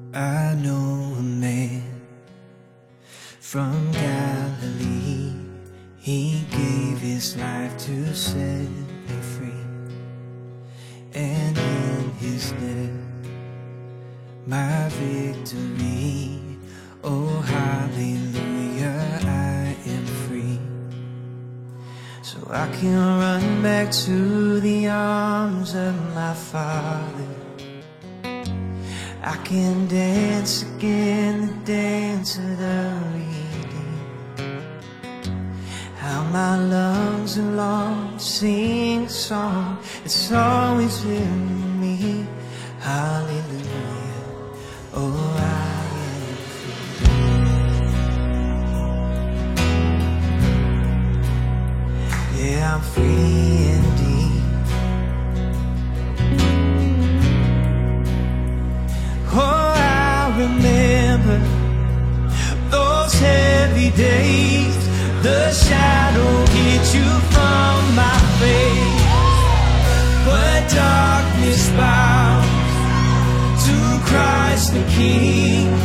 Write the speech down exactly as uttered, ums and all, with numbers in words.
I know a man from Galilee. He gave his life to set me free, and in his death my victory. Oh hallelujah, I am free. So I can run back to the arms of my Father. I can dance again the dance of the redeemed. How my lungs are long to sing a song that's always with me. Hallelujah, oh I am free. Yeah, I'm free indeed. Remember those heavy days, the shadow hit you from my face, but darkness bows to Christ the King.